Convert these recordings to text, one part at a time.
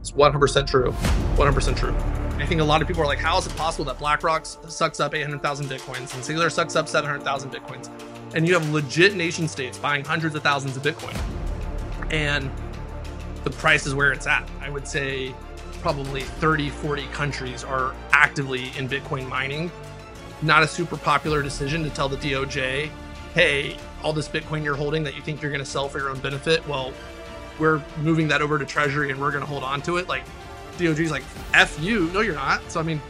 It's 100% true. 100% true. I think a lot of people are like, how is it possible that BlackRock sucks up 800,000 Bitcoins and Singular sucks up 700,000 Bitcoins? And you have legit nation states buying hundreds of thousands of Bitcoin. And the price is where it's at. I would say probably 30, 40 countries are actively in Bitcoin mining. Not a super popular decision to tell the DOJ, hey, all this Bitcoin you're holding that you think you're going to sell for your own benefit, well, we're moving that over to Treasury and we're going to hold on to it. Like, DOJ's like, F you. No, you're not. So, I mean,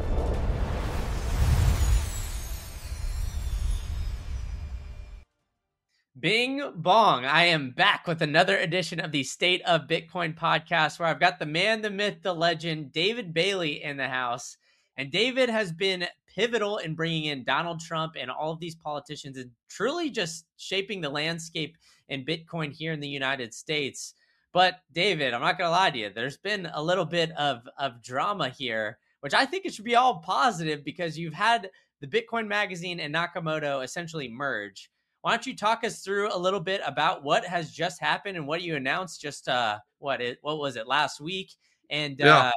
Bing bong. I am back with another edition of the State of Bitcoin podcast where I've got the man, the myth, the legend, David Bailey in the house. And David has been pivotal in bringing in Donald Trump and all of these politicians and truly just shaping the landscape in Bitcoin here in the United States. But David, I'm not going to lie to you. There's been a little bit of drama here, which I think it should be all positive because you've had the Bitcoin Magazine and Nakamoto essentially merge. Why don't you talk us through a little bit about what has just happened and what you announced just what was it last week? And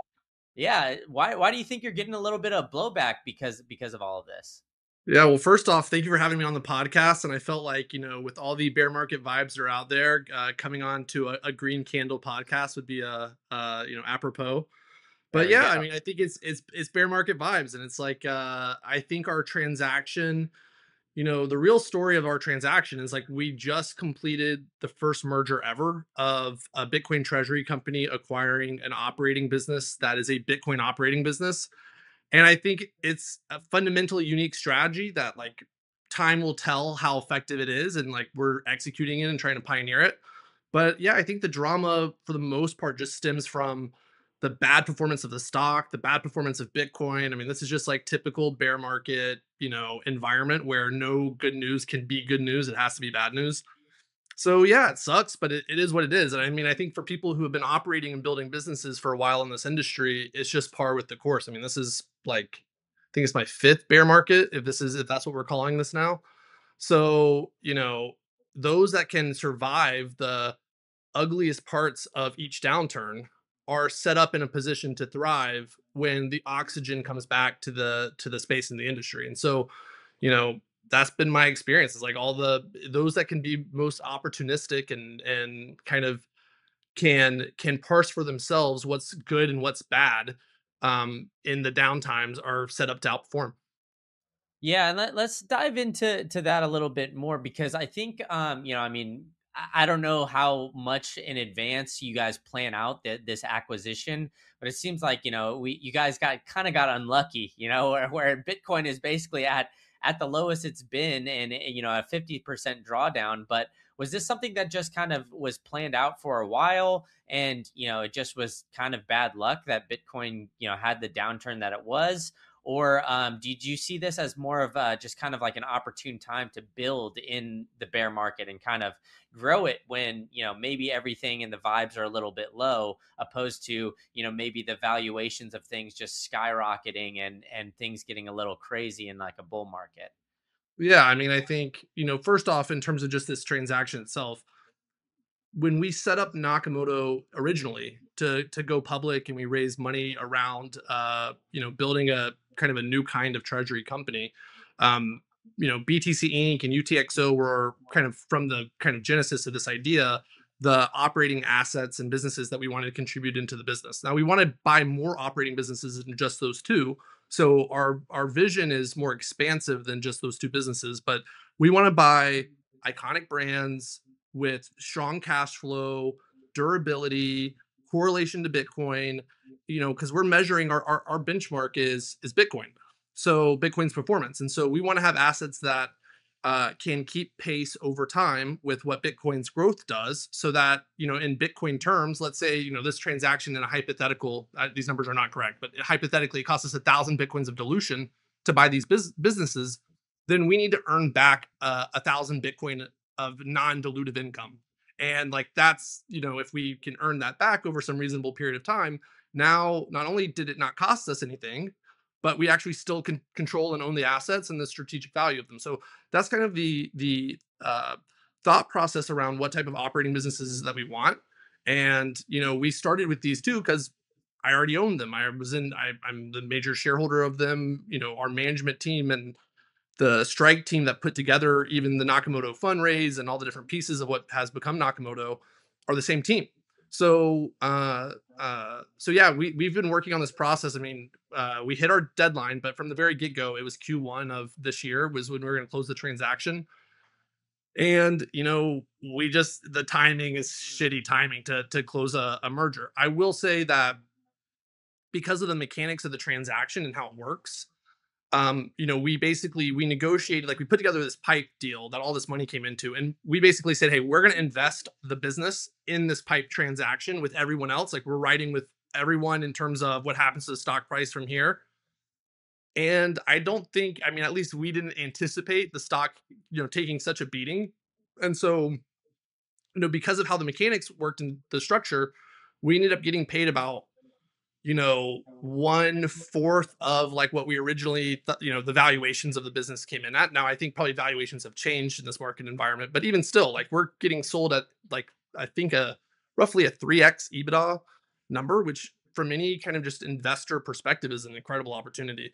why do you think you're getting a little bit of blowback because of all of this? yeah, well, first off, thank you for having me on the podcast. And I felt like, with all the bear market vibes that are out there, coming on to a green candle podcast would be apropos. But yeah, I mean, I think it's bear market vibes, and it's like I think our transaction, the real story of our transaction is like we just completed the first merger ever of a Bitcoin treasury company acquiring an operating business that is a Bitcoin operating business. And I think it's a fundamentally unique strategy that like time will tell how effective it is. And like we're executing it and trying to pioneer it. But yeah, I think the drama for the most part just stems from the bad performance of the stock, the bad performance of Bitcoin. I mean, this is just like typical bear market, environment where no good news can be good news. It has to be bad news. So yeah, it sucks, but it is what it is. And I mean, I think for people who have been operating and building businesses for a while in this industry, it's just par with the course. I mean, this is like, I think it's my fifth bear market, if that's what we're calling this now. So, those that can survive the ugliest parts of each downturn are set up in a position to thrive when the oxygen comes back to the space in the industry. And so, you know, that's been my experience. It's like those that can be most opportunistic and kind of can parse for themselves what's good and what's bad in the downtimes are set up to outperform. Yeah, and let's dive into that a little bit more because I think I mean I don't know how much in advance you guys plan out this acquisition, but it seems like you guys got unlucky, where Bitcoin is basically at the lowest it's been, and a 50% drawdown. But was this something that just kind of was planned out for a while, and it just was kind of bad luck that Bitcoin had the downturn that it was? Or did you see this as more of just kind of like an opportune time to build in the bear market and kind of grow it when, maybe everything and the vibes are a little bit low, opposed to, maybe the valuations of things just skyrocketing and things getting a little crazy in like a bull market? Yeah, I mean, I think, first off, in terms of just this transaction itself, when we set up Nakamoto originally to go public and we raised money around building a kind of a new kind of treasury company, BTC Inc. and UTXO were kind of from the kind of genesis of this idea, the operating assets and businesses that we wanted to contribute into the business. Now we want to buy more operating businesses than just those two. So our vision is more expansive than just those two businesses, but we want to buy iconic brands with strong cash flow, durability, correlation to Bitcoin, because we're measuring our benchmark is Bitcoin. So Bitcoin's performance. And so we want to have assets that can keep pace over time with what Bitcoin's growth does so that, in Bitcoin terms, let's say, this transaction in a hypothetical, these numbers are not correct, but hypothetically it costs us 1,000 Bitcoins of dilution to buy these businesses, then we need to earn back 1,000 Bitcoin of non-dilutive income. And like, that's, if we can earn that back over some reasonable period of time, now, not only did it not cost us anything, but we actually still can control and own the assets and the strategic value of them. So that's kind of the thought process around what type of operating businesses that we want. And we started with these two because I already owned them. I'm the major shareholder of them. Our management team and the strike team that put together even the Nakamoto fundraise and all the different pieces of what has become Nakamoto are the same team. So yeah, we've been working on this process. I mean, we hit our deadline, but from the very get go, it was Q1 of this year was when we were going to close the transaction. And we just the timing is shitty timing to close a merger. I will say that because of the mechanics of the transaction and how it works, we negotiated, like we put together this pipe deal that all this money came into, and we basically said, hey, we're going to invest the business in this pipe transaction with everyone else. Like we're riding with everyone in terms of what happens to the stock price from here. And I don't think, I mean, at least we didn't anticipate the stock, taking such a beating. And so, because of how the mechanics worked in the structure, we ended up getting paid about 1/4 of like what we originally the valuations of the business came in at. Now I think probably valuations have changed in this market environment, but even still, like we're getting sold at like I think a roughly a 3x EBITDA number, which from any kind of just investor perspective is an incredible opportunity.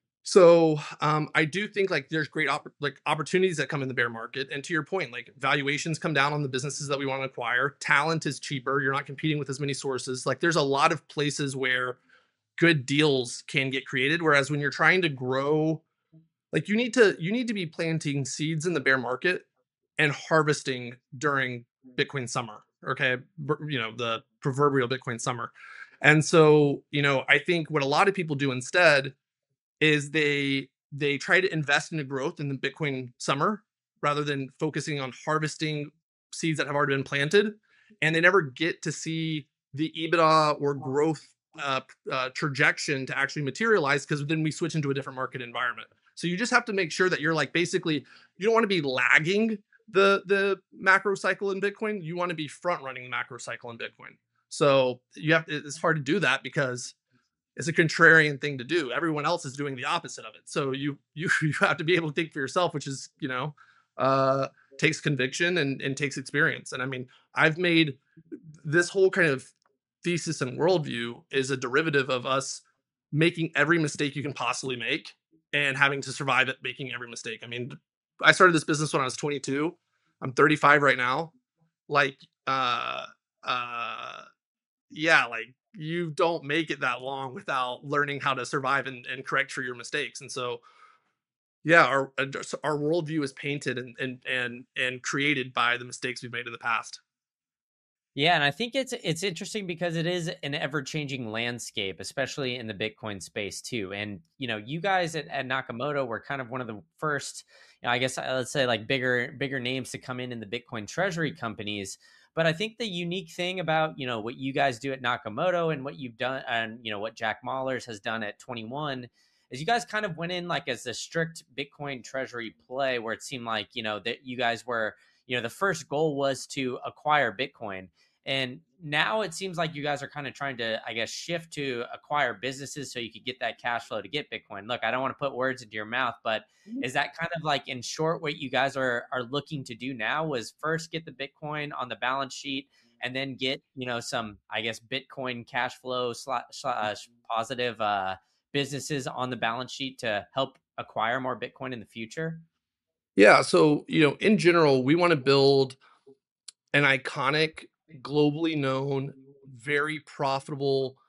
So I do think like there's great like opportunities that come in the bear market. And to your point, like valuations come down on the businesses that we want to acquire. Talent is cheaper. You're not competing with as many sources. Like there's a lot of places where good deals can get created. Whereas when you're trying to grow, like you need to be planting seeds in the bear market and harvesting during Bitcoin summer. Okay, the proverbial Bitcoin summer. And so I think what a lot of people do instead is they try to invest in the growth in the Bitcoin summer rather than focusing on harvesting seeds that have already been planted, and they never get to see the EBITDA or growth trajectory to actually materialize because then we switch into a different market environment. So you just have to make sure that you're like basically you don't want to be lagging the macro cycle in Bitcoin. You want to be front running the macro cycle in Bitcoin. So it's hard to do that because it's a contrarian thing to do. Everyone else is doing the opposite of it. So you have to be able to think for yourself, which is uh, takes conviction and takes experience. And I mean, I've made this whole kind of thesis and worldview is a derivative of us making every mistake you can possibly make and having to survive at making every mistake. I mean, I started this business when I was 22. I'm 35 right now. Like, uh, uh, yeah, like you don't make it that long without learning how to survive and correct for your mistakes. And so, yeah, our worldview is painted and created by the mistakes we've made in the past. Yeah, and I think it's interesting because it is an ever-changing landscape, especially in the Bitcoin space too. And you guys at Nakamoto were kind of one of the first, I guess let's say like bigger names to come in the Bitcoin treasury companies. But I think the unique thing about what you guys do at Nakamoto and what you've done, and what Jack Mallers has done at 21, is you guys kind of went in like as a strict Bitcoin treasury play, where it seemed like that you guys were the first goal was to acquire Bitcoin. And now it seems like you guys are kind of trying to, I guess, shift to acquire businesses so you could get that cash flow to get Bitcoin. Look, I don't want to put words into your mouth, but is that kind of like in short what you guys are looking to do now? Was first get the Bitcoin on the balance sheet and then get some, I guess, Bitcoin cash flow positive businesses on the balance sheet to help acquire more Bitcoin in the future? Yeah. So, in general, we want to build an iconic, globally known, very profitable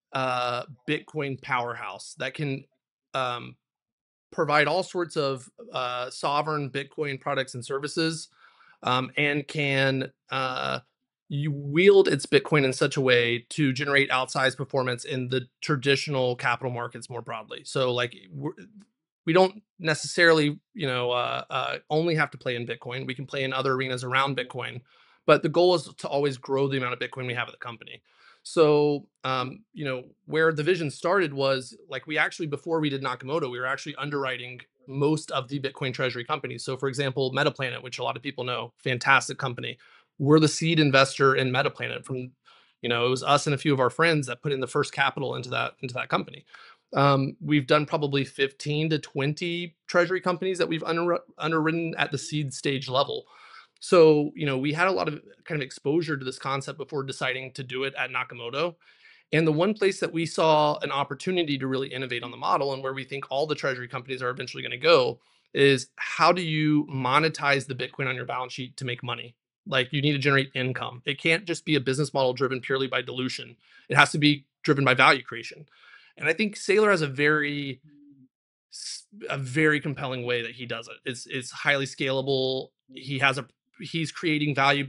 Bitcoin powerhouse that can um, provide all sorts of sovereign Bitcoin products and services, and can you wield its Bitcoin in such a way to generate outsized performance in the traditional capital markets more broadly. So, like, we don't necessarily, only have to play in Bitcoin. We can play in other arenas around Bitcoin, but the goal is to always grow the amount of Bitcoin we have at the company. So, where the vision started was like we actually, before we did Nakamoto, we were actually underwriting most of the Bitcoin treasury companies. So, for example, Metaplanet, which a lot of people know, fantastic company. We're the seed investor in Metaplanet. It was us and a few of our friends that put in the first capital into that company. We've done probably 15 to 20 treasury companies that we've underwritten at the seed stage level. So, we had a lot of kind of exposure to this concept before deciding to do it at Nakamoto. And the one place that we saw an opportunity to really innovate on the model, and where we think all the treasury companies are eventually going to go, is how do you monetize the Bitcoin on your balance sheet to make money? Like, you need to generate income. It can't just be a business model driven purely by dilution. It has to be driven by value creation. And I think Saylor has a very compelling way that he does it. It's highly scalable. He's creating value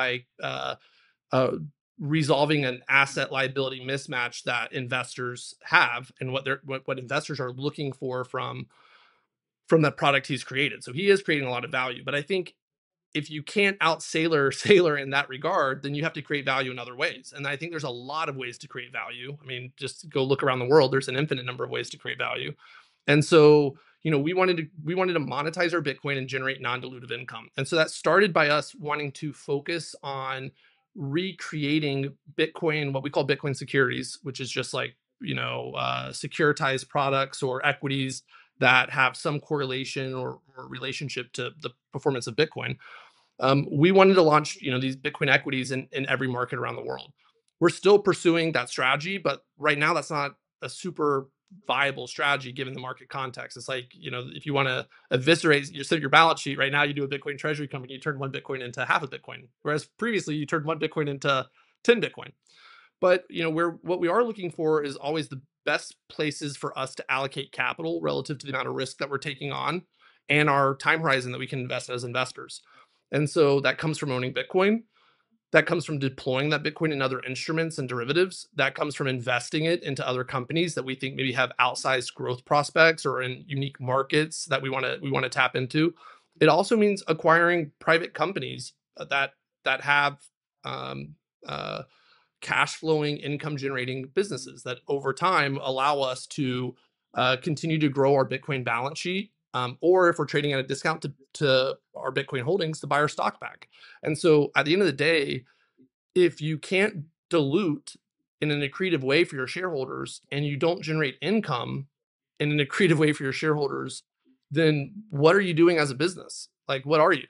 by uh, resolving an asset liability mismatch that investors have, and what investors are looking for from that product he's created. So he is creating a lot of value. But I think if you can't out Saylor in that regard, then you have to create value in other ways. And I think there's a lot of ways to create value. I mean, just go look around the world. There's an infinite number of ways to create value. And so, we wanted to monetize our Bitcoin and generate non-dilutive income. And so that started by us wanting to focus on recreating Bitcoin, what we call Bitcoin securities, which is just like, securitized products or equities that have some correlation or relationship to the performance of Bitcoin. We wanted to launch, these Bitcoin equities in every market around the world. We're still pursuing that strategy, but right now that's not a super viable strategy given the market context. It's like, if you want to eviscerate your balance sheet right now, you do a Bitcoin treasury company, you turn one Bitcoin into half a Bitcoin, whereas previously you turned one Bitcoin into 10 Bitcoin. But what we are looking for is always the best places for us to allocate capital relative to the amount of risk that we're taking on and our time horizon that we can invest as investors. And so that comes from owning Bitcoin. That comes from deploying that Bitcoin in other instruments and derivatives. That comes from investing it into other companies that we think maybe have outsized growth prospects or in unique markets that we want to tap into. It also means acquiring private companies that have um, uh, cash flowing, income generating businesses that over time allow us to continue to grow our Bitcoin balance sheet. Or if we're trading at a discount to our Bitcoin holdings, to buy our stock back. And so at the end of the day, if you can't dilute in an accretive way for your shareholders and you don't generate income in an accretive way for your shareholders, then what are you doing as a business? Like, what are you?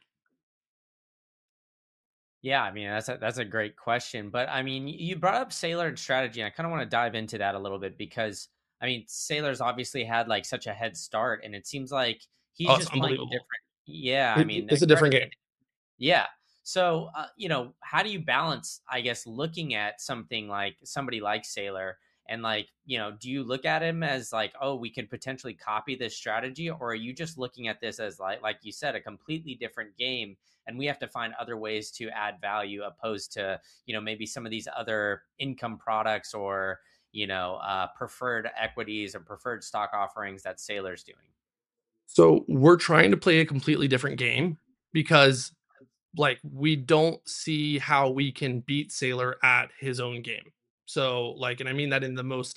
Yeah, I mean that's a great question, but I mean you brought up Sailor and strategy, and I kind of want to dive into that a little bit because I mean Sailor's obviously had like such a head start, and it seems like he's Oh, it's just playing unbelievable. different. Yeah, I mean It's a different game. yeah. So, how do you balance, I guess, looking at something like somebody like Sailor and like, do you look at him as like, oh, we can potentially copy this strategy, or are you just looking at this as like you said, a completely different game, and we have to find other ways to add value opposed to, maybe some of these other income products or, preferred equities or preferred stock offerings that Sailor's doing? So we're trying to play a completely different game because like we don't see how we can beat Sailor at his own game. So like, and I mean that in the most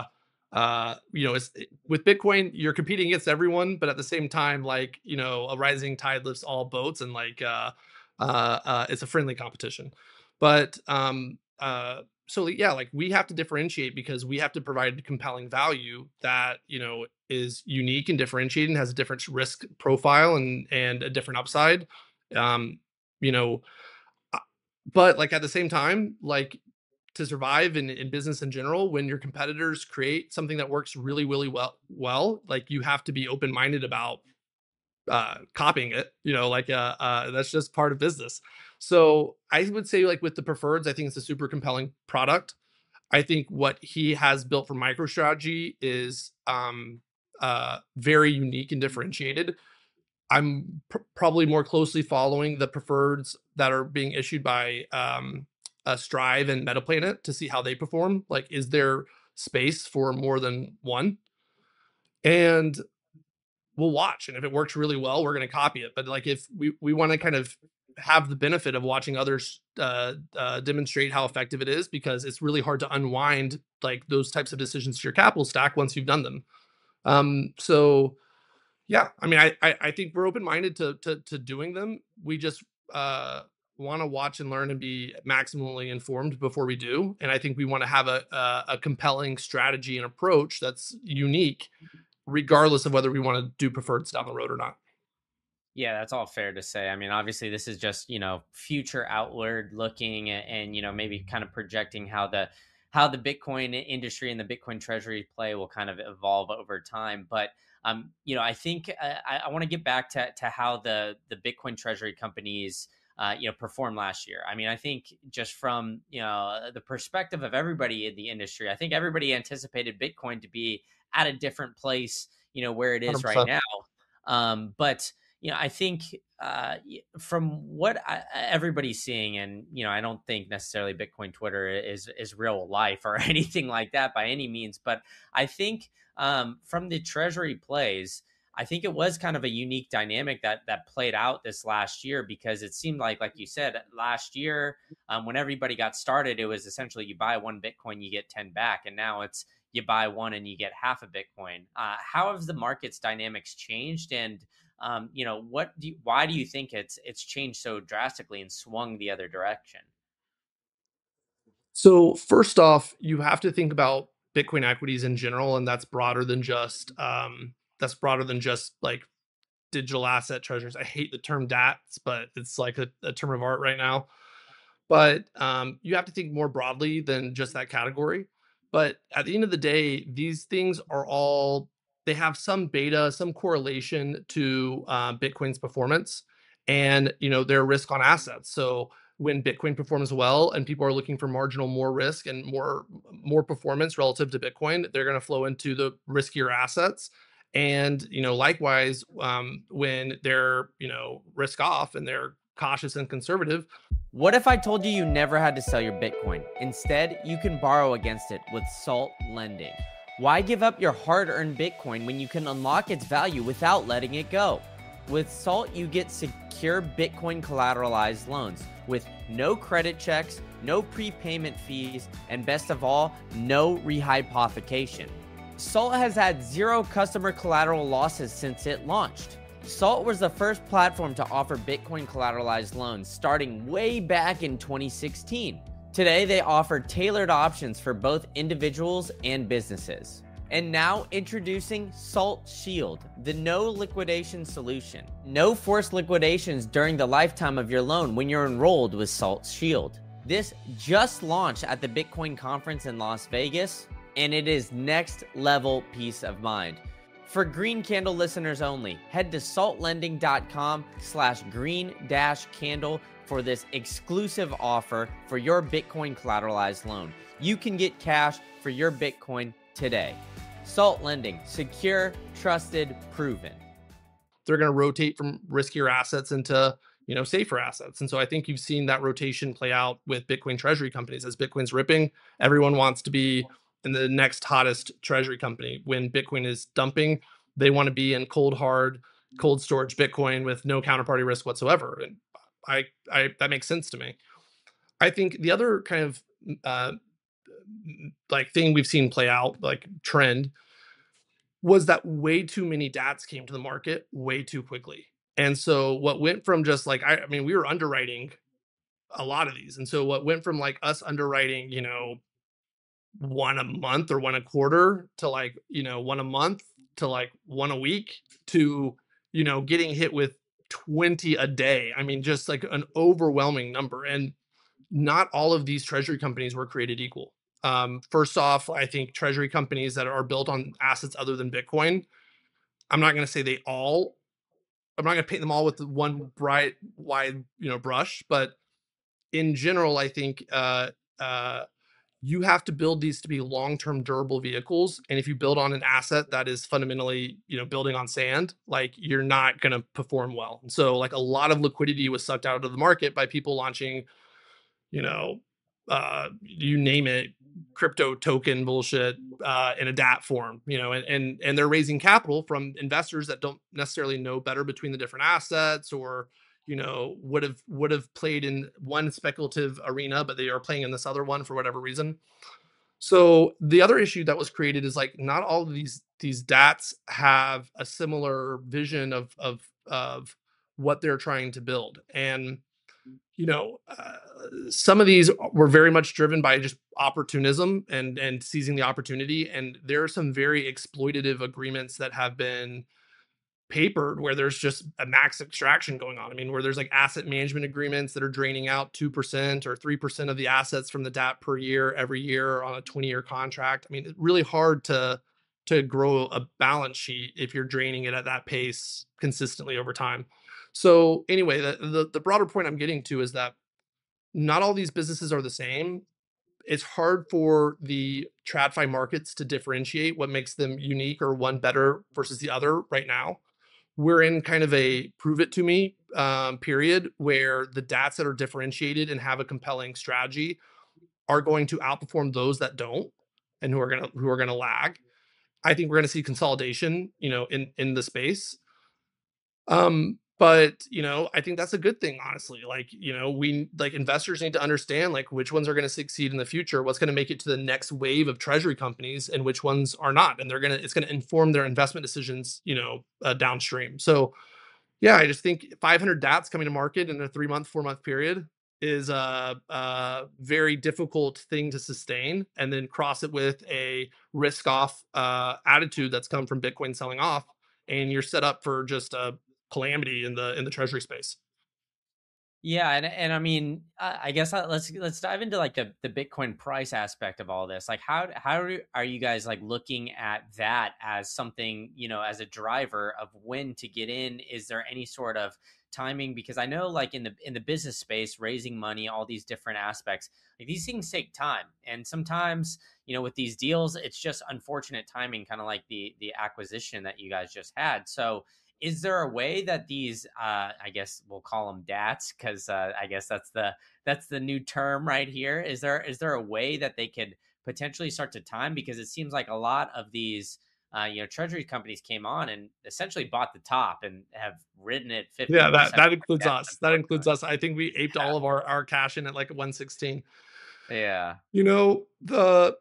with Bitcoin, you're competing against everyone, but at the same time, like, a rising tide lifts all boats, and like it's a friendly competition. But so yeah, like we have to differentiate because we have to provide compelling value that, is unique and differentiated and has a different risk profile and a different upside. Um, you know, uh, but like at the same time, like to survive in business in general, when your competitors create something that works really, really well, like you have to be open minded about copying it. That's just part of business. So I would say like with the preferreds, I think it's a super compelling product. I think what he has built for MicroStrategy is very unique and differentiated. I'm probably more closely following the preferreds that are being issued by Strive and Metaplanet to see how they perform. Like, is there space for more than one? And we'll watch. And if it works really well, we're going to copy it. But like, if we want to kind of have the benefit of watching others demonstrate how effective it is, because it's really hard to unwind like those types of decisions to your capital stack once you've done them. So yeah, I mean, I think we're open minded to doing them. We just uh, want to watch and learn and be maximally informed before we do. And I think we want to have a compelling strategy and approach that's unique, regardless of whether we want to do preferreds down the road or not. Yeah, that's all fair to say. I mean, obviously, this is just future outward looking, and maybe kind of projecting how the Bitcoin industry and the Bitcoin treasury play will kind of evolve over time. But I think I want to get back to how the Bitcoin treasury companies performed last year. I mean, I think just from the perspective of everybody in the industry, I think everybody anticipated Bitcoin to be at a different place, where it is right 100%. now. But I think from what everybody's seeing, and I don't think necessarily Bitcoin Twitter is real life or anything like that by any means, but I think from the treasury plays, I think it was kind of a unique dynamic that played out this last year, because it seemed like you said, last year, when everybody got started, it was essentially you buy one Bitcoin, you get 10 back, and now it's you buy one and you get half a Bitcoin. How have the market's dynamics changed, and why do you think it's changed so drastically and swung the other direction? So first off, you have to think about Bitcoin equities in general, and that's broader than just like digital asset treasures. I hate the term DATs, but it's like a term of art right now. But you have to think more broadly than just that category. But at the end of the day, these things are all, they have some beta, some correlation to Bitcoin's performance, and their risk on assets. So when Bitcoin performs well and people are looking for marginal more risk and more performance relative to Bitcoin, they're going to flow into the riskier assets. And likewise, when they're risk off and they're cautious and conservative. What if I told you you never had to sell your Bitcoin? Instead, you can borrow against it with Salt Lending. Why give up your hard earned Bitcoin when you can unlock its value without letting it go? With Salt, you get secure Bitcoin collateralized loans with no credit checks, no prepayment fees, and best of all, no rehypothecation. Salt has had zero customer collateral losses since it launched. Salt was the first platform to offer Bitcoin collateralized loans starting way back in 2016. Today, they offer tailored options for both individuals and businesses. And now introducing Salt Shield, the no liquidation solution. No forced liquidations during the lifetime of your loan when you're enrolled with Salt Shield. This just launched at the Bitcoin conference in Las Vegas, and it is next level peace of mind. For Green Candle listeners only, head to saltlending.com/green-candle for this exclusive offer for your Bitcoin collateralized loan. You can get cash for your Bitcoin today. Salt Lending, secure, trusted, proven. They're going to rotate from riskier assets into safer assets. And so I think you've seen that rotation play out with Bitcoin treasury companies. As Bitcoin's ripping, everyone wants to be in the next hottest treasury company. When Bitcoin is dumping, they want to be in cold storage Bitcoin with no counterparty risk whatsoever. And I that makes sense to me. I think the other kind of uh, like thing we've seen play out, like trend, was that way too many DATs came to the market way too quickly. And so what went from just like, I mean, we were underwriting a lot of these. And so what went from like us underwriting, one a month or one a quarter to like, one a month to like one a week to, getting hit with 20 a day. I mean, just like an overwhelming number. And not all of these treasury companies were created equal. First off, I think treasury companies that are built on assets other than Bitcoin, I'm not going to say I'm not going to paint them all with one bright, wide, brush, but in general, I think you have to build these to be long-term durable vehicles. And if you build on an asset that is fundamentally, building on sand, like you're not going to perform well. And so like a lot of liquidity was sucked out of the market by people launching, you know, you name it, crypto token bullshit in a DAT form, and they're raising capital from investors that don't necessarily know better between the different assets, or would have played in one speculative arena, but they are playing in this other one for whatever reason. So the other issue that was created is like not all of these DATs have a similar vision of what they're trying to build. And some of these were very much driven by just opportunism and seizing the opportunity. And there are some very exploitative agreements that have been papered where there's just a max extraction going on. I mean, where there's like asset management agreements that are draining out 2% or 3% of the assets from the DAP per year every year on a 20-year contract. I mean, it's really hard to grow a balance sheet if you're draining it at that pace consistently over time. So anyway, the broader point I'm getting to is that not all these businesses are the same. It's hard for the TradFi markets to differentiate what makes them unique or one better versus the other right now. We're in kind of a prove it to me period where the DATs that are differentiated and have a compelling strategy are going to outperform those that don't and who are gonna lag. I think we're gonna see consolidation, in the space. But I think that's a good thing, honestly. Like, we like investors need to understand like which ones are going to succeed in the future, what's going to make it to the next wave of treasury companies, and which ones are not. And it's going to inform their investment decisions, downstream. So yeah, I just think 500 DATs coming to market in a 3-month, 4-month period is a very difficult thing to sustain, and then cross it with a risk off attitude that's come from Bitcoin selling off, and you're set up for just a calamity in the treasury space. Yeah, and I mean, I guess let's dive into like the Bitcoin price aspect of all this. Like, are you guys like looking at that as something, as a driver of when to get in? Is there any sort of timing? Because I know, like in the business space, raising money, all these different aspects, like these things take time, and sometimes, with these deals, it's just unfortunate timing, kind of like the acquisition that you guys just had. So is there a way that these I guess we'll call them DATs, because I guess that's the new term right here. Is there a way that they could potentially start to time, because it seems like a lot of these treasury companies came on and essentially bought the top and have ridden it Yeah, 50% that includes down, us. That includes unfortunately. us. I think we aped all of our cash in at like 116. Yeah. The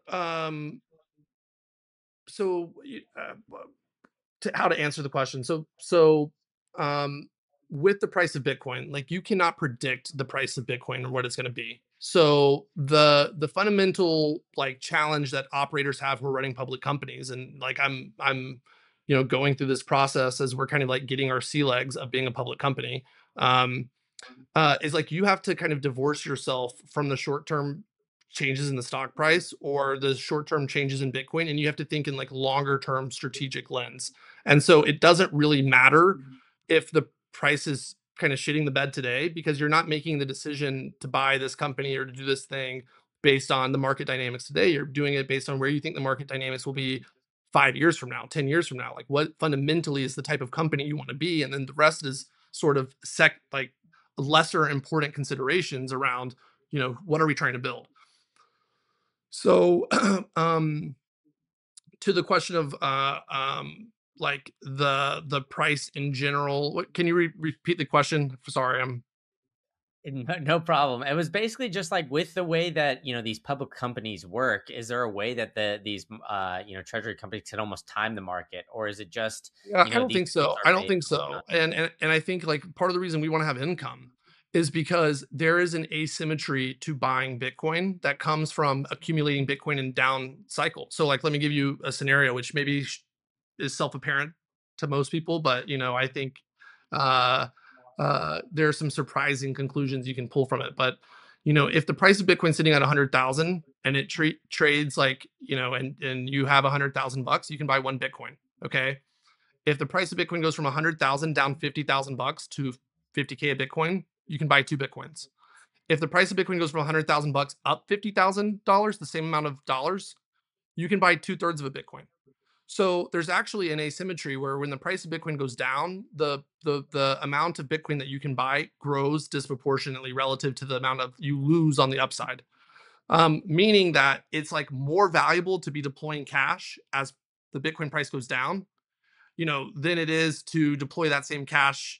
so how to answer the question. Um, with the price of Bitcoin, like you cannot predict the price of Bitcoin or what it's going to be. So the fundamental like challenge that operators have who are running public companies, and like I'm going through this process as we're kind of like getting our sea legs of being a public company. Um, is like you have to kind of divorce yourself from the short term changes in the stock price or the short term changes in Bitcoin, and you have to think in like longer term strategic lens. And so it doesn't really matter if the price is kind of shitting the bed today, because you're not making the decision to buy this company or to do this thing based on the market dynamics today. You're doing it based on where you think the market dynamics will be 5 years from now, 10 years from now. Like what fundamentally is the type of company you want to be, and then the rest is sort of like lesser important considerations around, what are we trying to build. So um to the question of like the price in general, what can you repeat the question? Sorry, I'm No problem. It was basically just like with the way that these public companies work. Is there a way that these treasury companies can almost time the market, or is it just Yeah, I don't these think deals so. are I don't based think on? so. And I think like part of the reason we want to have income is because there is an asymmetry to buying Bitcoin that comes from accumulating Bitcoin in down cycle. So like let me give you a scenario which maybe is self-apparent to most people, but I think uh there are some surprising conclusions you can pull from it. But if the price of Bitcoin sitting at 100,000 and it trades like, and you have 100,000 bucks, you can buy one Bitcoin. Okay, if the price of Bitcoin goes from 100,000 down 50,000 bucks to 50K a Bitcoin, you can buy two Bitcoins. If the price of Bitcoin goes from 100,000 bucks up $50,000, the same amount of dollars, you can buy two-thirds of a Bitcoin. So there's actually an asymmetry where when the price of Bitcoin goes down, the amount of Bitcoin that you can buy grows disproportionately relative to the amount of you lose on the upside. Meaning that it's like more valuable to be deploying cash as the Bitcoin price goes down, than it is to deploy that same cash,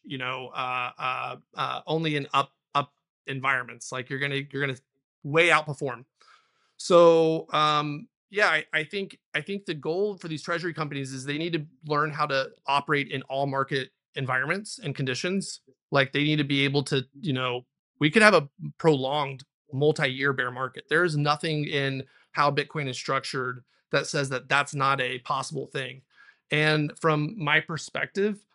only in up environments. Like you're gonna way outperform. So yeah, I think the goal for these treasury companies is they need to learn how to operate in all market environments and conditions. Like they need to be able to, we could have a prolonged multi-year bear market. There is nothing in how Bitcoin is structured that says that that's not a possible thing. And from my perspective,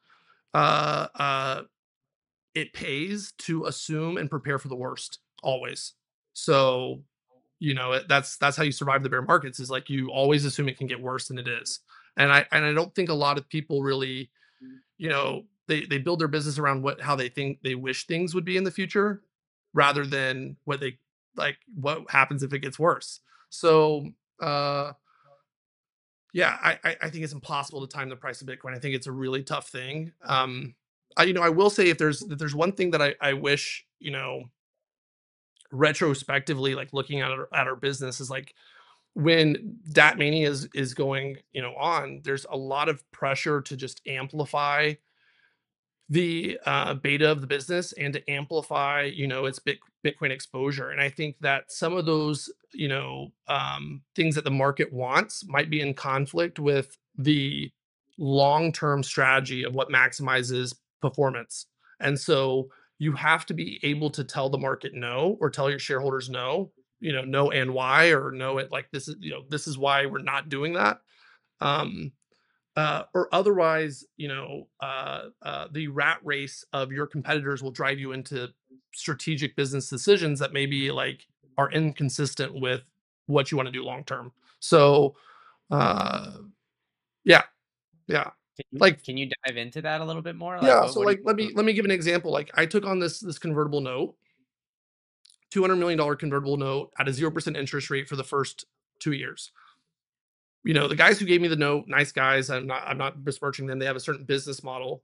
uh, uh, it pays to assume and prepare for the worst always. So, that's how you survive the bear markets is like you always assume it can get worse than it is. And I don't think a lot of people really, they build their business around how they think they wish things would be in the future rather than what happens if it gets worse. So, uh yeah, I think it's impossible to time the price of Bitcoin. I think it's a really tough thing. I will say if there's one thing that I wish, retrospectively, like looking at our business is like when Dat Mania is going, on, there's a lot of pressure to just amplify the beta of the business and to amplify, its Bitcoin exposure. And I think that some of those, things that the market wants might be in conflict with the long-term strategy of what maximizes performance. And so you have to be able to tell the market no, or tell your shareholders no, no and why, or no, like this is why we're not doing that. Um, or otherwise, the rat race of your competitors will drive you into strategic business decisions that maybe like are inconsistent with what you want to do long term. So, uh, yeah, yeah, like Can you dive into that a little bit more? Like yeah. what So what do like let you me let me give an example. Like I took on this convertible note, $200 million convertible note at a 0% interest rate for the first 2 years. The guys who gave me the note, nice guys. I'm not besmirching them. They have a certain business model,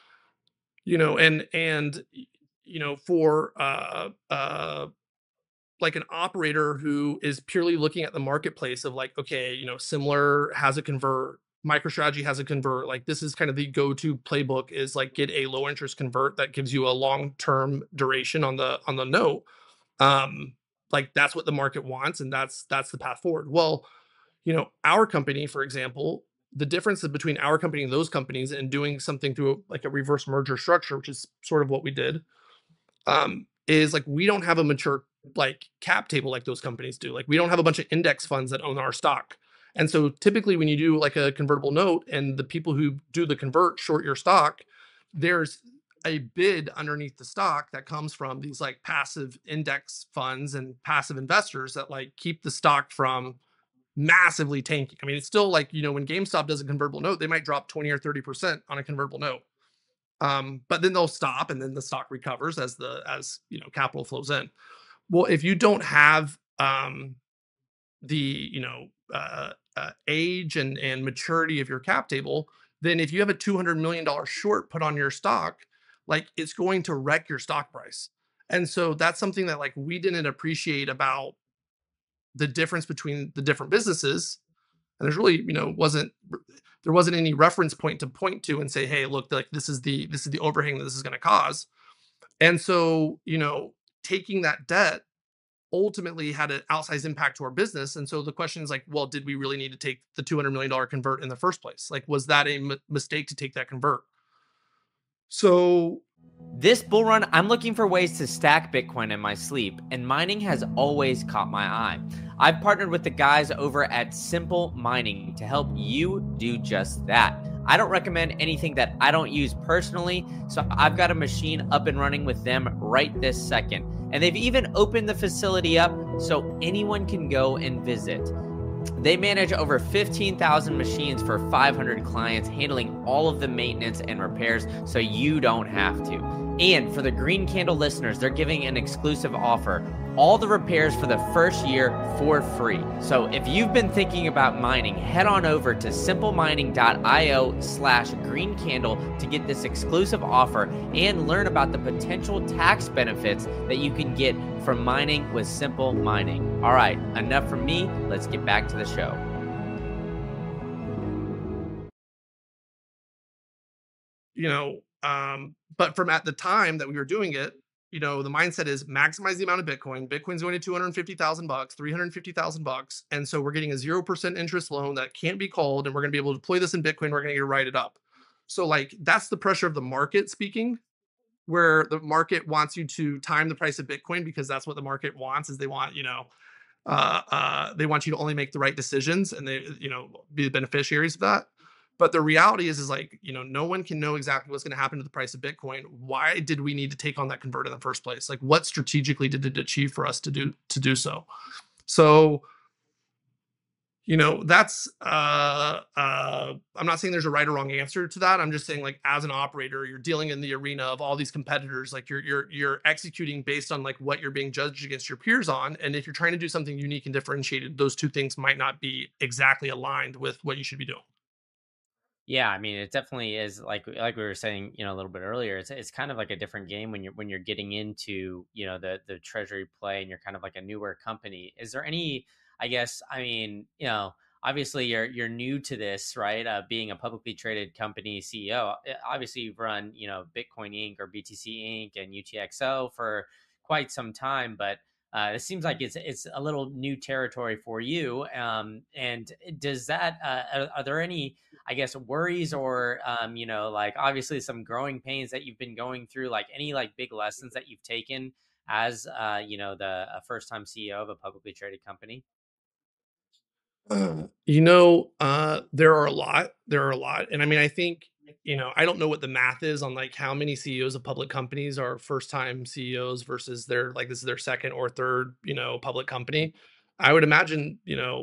and for like an operator who is purely looking at the marketplace of like, okay, Similar has a convert, MicroStrategy has a convert, like this is kind of the go-to playbook is like get a low interest convert that gives you a long-term duration on the note. um like that's what the market wants, and that's the path forward. Well, our company, for example, the difference between our company and those companies and doing something through like a reverse merger structure, which is sort of what we did, is like we don't have a mature like cap table like those companies do. Like we don't have a bunch of index funds that own our stock. And so typically when you do like a convertible note and the people who do the convert short your stock, there's a bid underneath the stock that comes from these like passive index funds and passive investors that like keep the stock from massively tanking. I mean, it's still like, when GameStop does a convertible note, they might drop 20 or 30% on a convertible note. But then they'll stop and then the stock recovers as capital flows in. Well, if you don't have the age and maturity of your cap table, then if you have a $200 million short put on your stock, like it's going to wreck your stock price. And so that's something that like we didn't appreciate about the difference between the different businesses. And there's really, there wasn't any reference point to point to and say, hey, look, like this is the overhang that this is going to cause. And so, taking that debt ultimately had an outsized impact to our business. And so the question is like, well, did we really need to take the $200 million convert in the first place? Like, was that a mistake to take that convert? So This bull run, I'm looking for ways to stack Bitcoin in my sleep, and mining has always caught my eye. I've partnered with the guys over at Simple Mining to help you do just that. I don't recommend anything that I don't use personally, so I've got a machine up and running with them right this second. And they've even opened the facility up so anyone can go and visit. They manage over 15,000 machines for 500 clients, handling all of the maintenance and repairs so you don't have to. And for the Green Candle listeners, they're giving an exclusive offer. All the repairs for the first year for free. So if you've been thinking about mining, head on over to simplemining.io/greencandle to get this exclusive offer and learn about the potential tax benefits that you can get from mining with Simple Mining. All right, enough from me. Let's get back to the show. But from at the time that we were doing it, the mindset is maximize the amount of Bitcoin. Bitcoin's going to 250,000 bucks, 350,000 bucks. And so we're getting a 0% interest loan that can't be called. And we're going to be able to deploy this in Bitcoin. We're going to get to write it up. So like, that's the pressure of the market speaking, where the market wants you to time the price of Bitcoin because that's what the market wants is they want, they want you to only make the right decisions and they, be the beneficiaries of that. But the reality is like, no one can know exactly what's going to happen to the price of Bitcoin. Why did we need to take on that convert in the first place? Like, what strategically did it achieve for us to do so? So, that's I'm not saying there's a right or wrong answer to that. I'm just saying, like, as an operator, you're dealing in the arena of all these competitors. Like, you're executing based on like what you're being judged against your peers on. And if you're trying to do something unique and differentiated, those two things might not be exactly aligned with what you should be doing. Yeah, I mean, it definitely is like we were saying, a little bit earlier. It's kind of like a different game when you're getting into, the treasury play and you're kind of like a newer company. Is there any, I guess, I mean, obviously you're new to this, right? Being a publicly traded company CEO. Obviously you've run, Bitcoin Inc. or BTC Inc. and UTXO for quite some time, but it seems like it's a little new territory for you. And does that are there any, I guess, worries or like obviously some growing pains that you've been going through, like any like big lessons that you've taken as the a first time CEO of a publicly traded company? There are a lot. There are a lot. And I mean, I think, I don't know what the math is on like how many CEOs of public companies are first time CEOs versus their like this is their second or third, public company. I would imagine,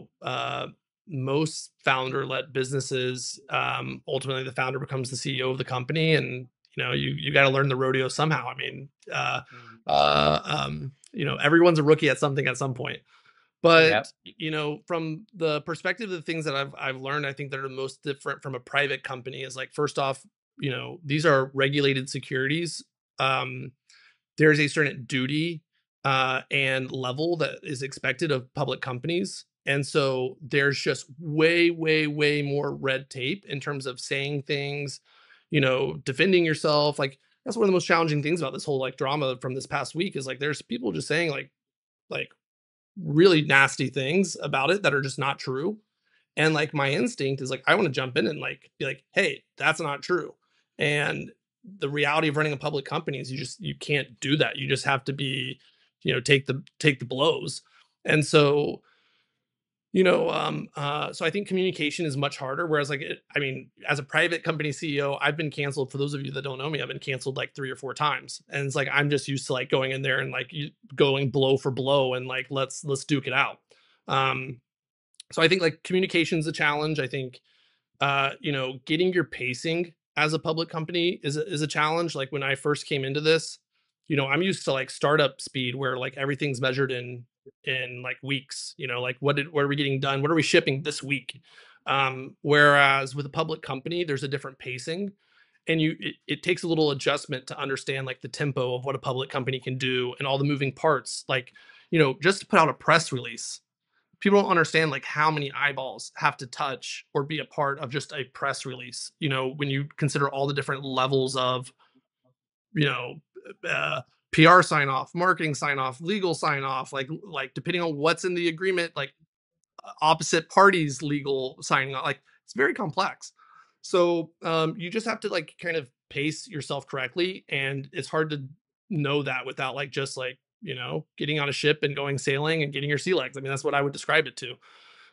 most founder led businesses, ultimately the founder becomes the CEO of the company, and you got to learn the rodeo somehow. I mean, Mhm. everyone's a rookie at something at some point. Yep. But, from the perspective of the things that I've learned, I think that are the most different from a private company is like, first off, these are regulated securities. Um, there's a certain duty and level that is expected of public companies. And so there's just way, way, way more red tape in terms of saying things, defending yourself. Like, that's one of the most challenging things about this whole like drama from this past week is like there's people just saying like really nasty things about it that are just not true. And like my instinct is like I want to jump in and like be like, "Hey, that's not true." And the reality of running a public company is you can't do that. You just have to be, take the blows. And so, so I think communication is much harder. Whereas, like, I mean, as a private company CEO, I've been canceled. For those of you that don't know me, I've been canceled like 3 or 4 times, and it's like I'm just used to like going in there and like going blow for blow and like let's duke it out. Um, so I think like communication is a challenge. I think getting your pacing as a public company is a challenge. Like when I first came into this, I'm used to like startup speed where like everything's measured in like weeks, like what are we getting done? What are we shipping this week? Whereas with a public company, there's a different pacing, and it takes a little adjustment to understand like the tempo of what a public company can do and all the moving parts. Like, just to put out a press release, people don't understand like how many eyeballs have to touch or be a part of just a press release, when you consider all the different levels of, you know uh, PR sign off, marketing sign off, legal sign off, like depending on what's in the agreement, like opposite parties legal signing off, like it's very complex. So you just have to like kind of pace yourself correctly, and it's hard to know that without like just like, getting on a ship and going sailing and getting your sea legs. I mean, that's what I would describe it to.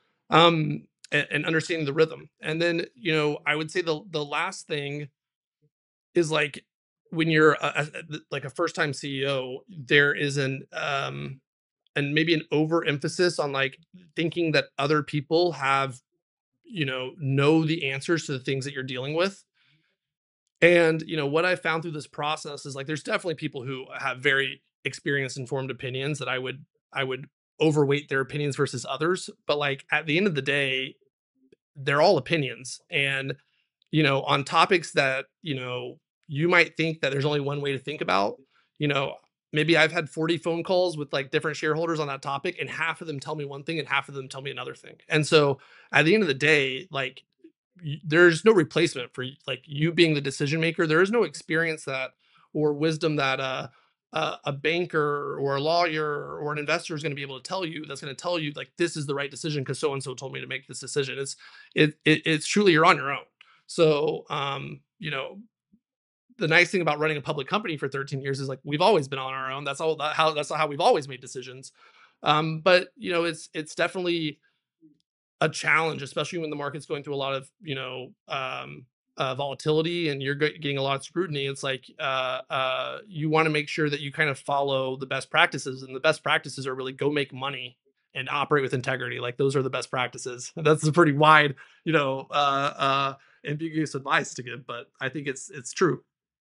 And understanding the rhythm. And then, I would say the last thing is like when you're like a first time CEO, there is an and maybe an overemphasis on like thinking that other people have, know the answers to the things that you're dealing with. And what I found through this process is like there's definitely people who have very experienced, informed opinions that I would overweight their opinions versus others. But like at the end of the day, they're all opinions. And on topics that, you might think that there's only one way to think about, you know, maybe I've had 40 phone calls with like different shareholders on that topic, and half of them tell me one thing and half of them tell me another thing. And so at the end of the day, like there's no replacement for like you being the decision maker. There is no experience that or wisdom that a banker or a lawyer or an investor is going to be able to tell you, that's going to tell you like this is the right decision because so and so told me to make this decision. It's truly you're on your own. So the nice thing about running a public company for 13 years is like we've always been on our own. That's how we've always made decisions. But it's definitely a challenge, especially when the market's going through a lot of, volatility and you're getting a lot of scrutiny. It's like you want to make sure that you kind of follow the best practices, and the best practices are really go make money and operate with integrity. Like those are the best practices. That's a pretty wide, ambiguous advice to give, but I think it's true.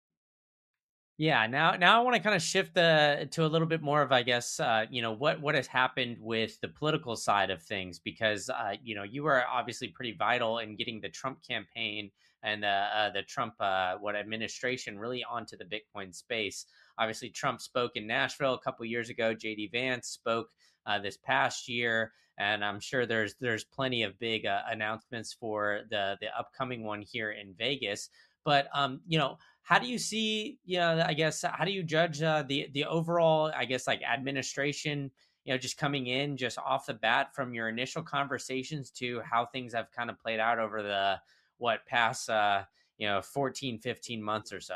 Yeah, now I want to kind of shift the to a little bit more of, I guess, what has happened with the political side of things, because you were obviously pretty vital in getting the Trump campaign and the Trump what administration really onto the Bitcoin space. Obviously, Trump spoke in Nashville a couple years ago. JD Vance spoke this past year, and I'm sure there's plenty of big announcements for the upcoming one here in Vegas. But how do you see, I guess, how do you judge the overall, I guess, like administration, just coming in just off the bat from your initial conversations to how things have kind of played out over the past 14, 15 months or so?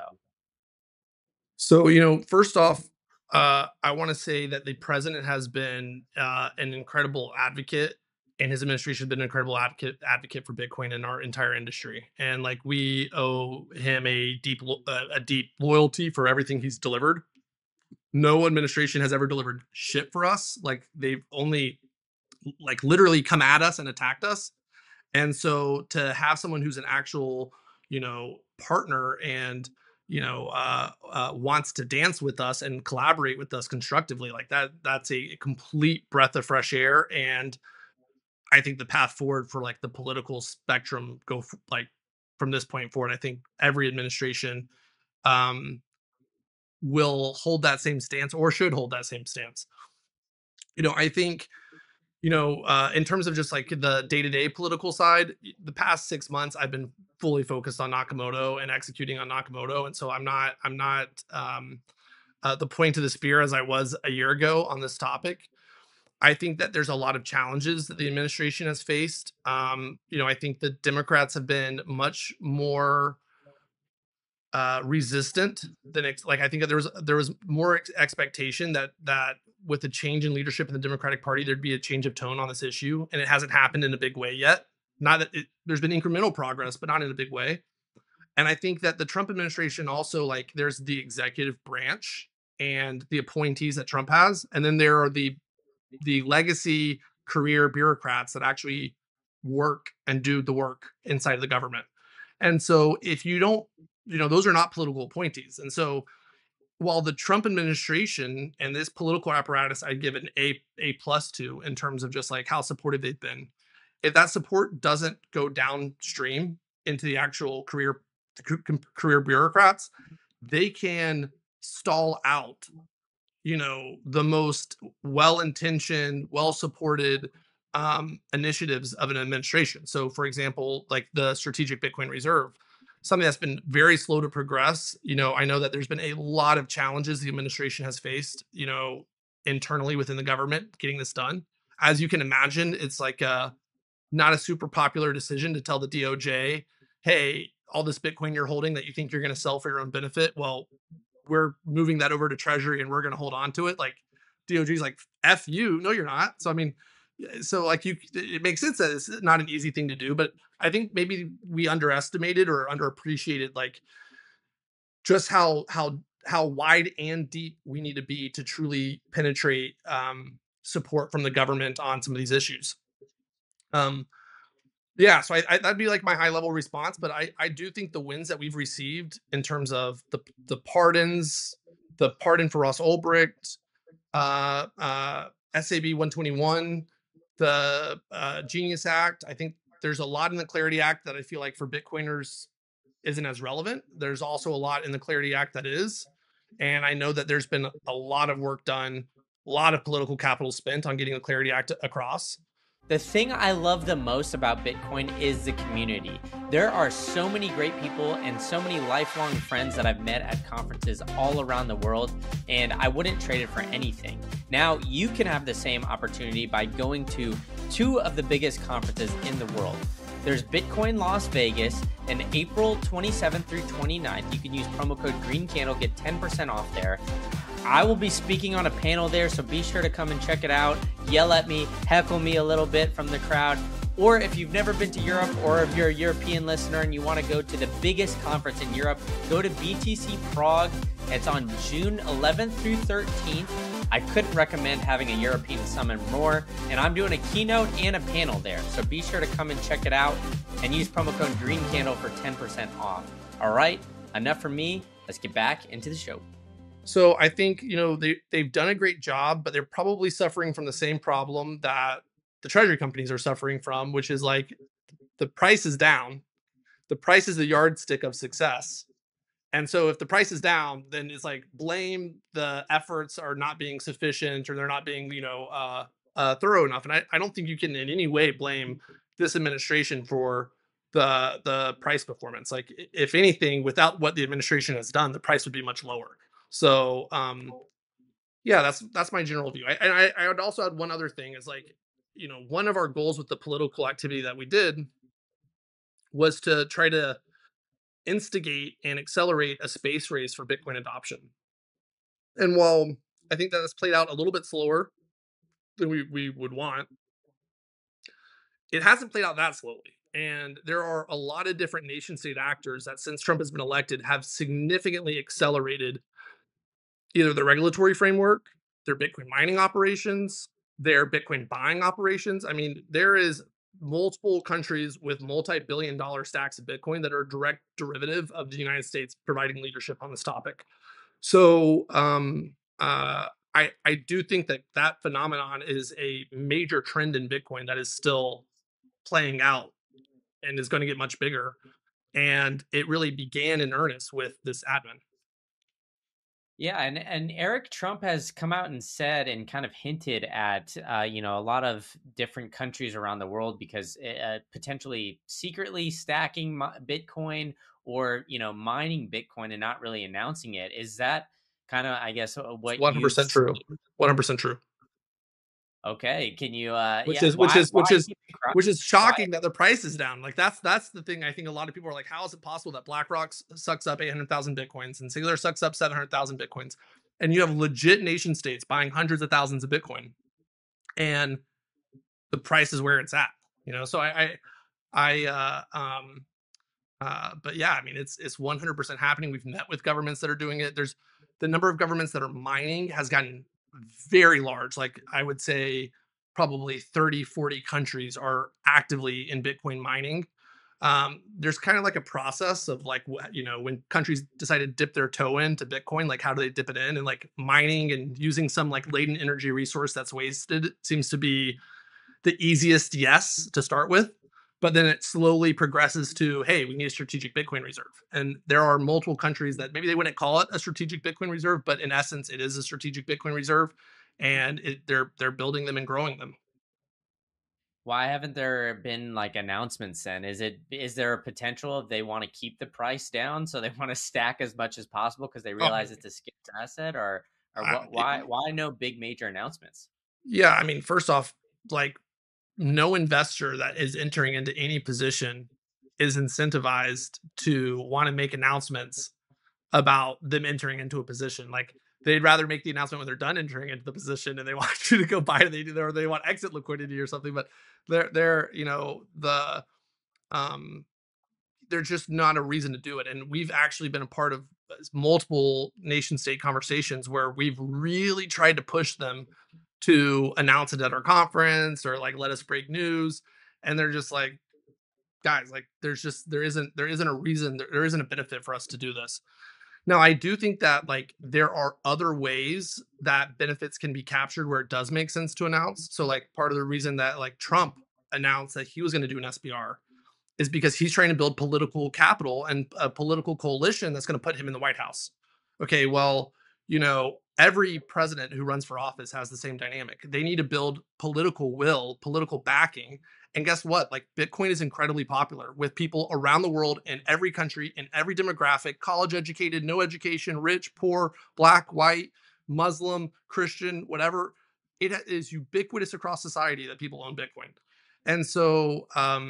So, first off, I want to say that the president has been an incredible advocate, and his administration has been an incredible advocate for Bitcoin in our entire industry. And like we owe him a deep loyalty for everything he's delivered. No administration has ever delivered shit for us. Like they've only like literally come at us and attacked us. And so to have someone who's an actual, partner and wants to dance with us and collaborate with us constructively, like that's a complete breath of fresh air. And I think the path forward for like the political spectrum like from this point forward, I think every administration um will hold that same stance or should hold that same stance. I think in terms of just like the day-to-day political side, the past 6 months I've been fully focused on Nakamoto and executing on Nakamoto, and so I'm not the point of the spear as I was a year ago on this topic. I think that there's a lot of challenges that the administration has faced. I think the Democrats have been much more resistant than like I think that there was more expectation that with the change in leadership in the Democratic Party, there'd be a change of tone on this issue, and it hasn't happened in a big way yet. Not that there's been incremental progress, but not in a big way. And I think that the Trump administration also, like, there's the executive branch and the appointees that Trump has, and then there are the legacy career bureaucrats that actually work and do the work inside of the government. And so if you don't, those are not political appointees. And so while the Trump administration and this political apparatus, I'd give it an A plus to in terms of just like how supportive they've been. If that support doesn't go downstream into the actual career bureaucrats, they can stall out, the most well-intentioned, well-supported initiatives of an administration. So, for example, like the Strategic Bitcoin Reserve, something that's been very slow to progress. I know that there's been a lot of challenges the administration has faced, internally within the government getting this done. As you can imagine, it's like not a super popular decision to tell the DOJ, hey, all this Bitcoin you're holding that you think you're going to sell for your own benefit, well, we're moving that over to Treasury and we're going to hold on to it. Like DOJ's like, F you. No, you're not. So, I mean, so like it makes sense that it's not an easy thing to do, but I think maybe we underestimated or underappreciated like just how wide and deep we need to be to truly penetrate support from the government on some of these issues. Yeah, so that'd be like my high level response, but I do think the wins that we've received in terms of the pardons, the pardon for Ross Ulbricht, SAB 121, the Genius Act. I think there's a lot in the Clarity Act that I feel like for Bitcoiners isn't as relevant. There's also a lot in the Clarity Act that is, and I know that there's been a lot of work done, a lot of political capital spent on getting the Clarity Act across. The thing I love the most about Bitcoin is the community. There are so many great people and so many lifelong friends that I've met at conferences all around the world, and I wouldn't trade it for anything. Now, you can have the same opportunity by going to two of the biggest conferences in the world. There's Bitcoin Las Vegas in April 27th through 29th. You can use promo code GreenCandle, get 10% off there. I will be speaking on a panel there, so be sure to come and check it out. Yell at me, heckle me a little bit from the crowd. Or if you've never been to Europe, or if you're a European listener and you want to go to the biggest conference in Europe, go to BTC Prague. It's on June 11th through 13th. I couldn't recommend having a European summit more. And I'm doing a keynote and a panel there. So be sure to come and check it out and use promo code GreenCandle for 10% off. All right, enough from me. Let's get back into the show. So I think, they've done a great job, but they're probably suffering from the same problem that the treasury companies are suffering from, which is like the price is down. The price is the yardstick of success. And so if the price is down, then it's like blame the efforts are not being sufficient, or they're not being, thorough enough. And I don't think you can in any way blame this administration for the price performance. Like, if anything, without what the administration has done, the price would be much lower. So yeah, that's my general view. I would also add one other thing is like, one of our goals with the political activity that we did was to try to instigate and accelerate a space race for Bitcoin adoption. And while I think that has played out a little bit slower than we would want, it hasn't played out that slowly. And there are a lot of different nation state actors that, since Trump has been elected, have significantly accelerated either the regulatory framework, their Bitcoin mining operations, their Bitcoin buying operations. I mean, there is multiple countries with multi-billion-dollar stacks of Bitcoin that are a direct derivative of the United States providing leadership on this topic. So I do think that phenomenon is a major trend in Bitcoin that is still playing out and is going to get much bigger. And it really began in earnest with this admin. Yeah, and Eric Trump has come out and said and kind of hinted at a lot of different countries around the world, because potentially secretly stacking Bitcoin, or mining Bitcoin and not really announcing it. Is that kind of, I guess, what 100% true. 100% true. Okay, can you which yeah, is which why is which why is keep it cro- which is why shocking that the price is down. Like, that's the thing. I think a lot of people are like, how is it possible that BlackRock sucks up 800,000 Bitcoins and Singular sucks up 700,000 Bitcoins, and you have legit nation states buying hundreds of thousands of Bitcoin, and the price is where it's at. So but yeah, I mean, it's 100% happening. We've met with governments that are doing it. There's the number of governments that are mining has gotten very large. Like, I would say probably 30, 40 countries are actively in Bitcoin mining. There's kind of like a process of like, when countries decide to dip their toe into Bitcoin, like, how do they dip it in? And like, mining and using some like latent energy resource that's wasted seems to be the easiest yes to start with. But then it slowly progresses to, hey, we need a strategic Bitcoin reserve. And there are multiple countries that maybe they wouldn't call it a strategic Bitcoin reserve, but in essence, it is a strategic Bitcoin reserve, and they're building them and growing them. Why haven't there been like announcements then? Is there a potential if they want to keep the price down, so they want to stack as much as possible because they realize it's a scarce asset, or I, what? Why no big major announcements? yeah, I mean, first off, like, no investor that is entering into any position is incentivized to want to make announcements about them entering into a position. Like, they'd rather make the announcement when they're done entering into the position and they want you to go buy it, or they want exit liquidity or something. But they're there's just not a reason to do it. And we've actually been a part of multiple nation state conversations where we've really tried to push them to announce it at our conference, or like, let us break news. And they're just like, guys, like, there isn't a reason, there isn't a benefit for us to do this. Now, I do think that like there are other ways that benefits can be captured where it does make sense to announce. So like, part of the reason that like Trump announced that he was going to do an SBR is because he's trying to build political capital and a political coalition that's going to put him in the White House. Okay, well, every president who runs for office has the same dynamic. They need to build political will, political backing. And guess what? Like, Bitcoin is incredibly popular with people around the world, in every country, in every demographic: college educated, no education, rich, poor, black, white, Muslim, Christian, whatever. It is ubiquitous across society that people own Bitcoin. And so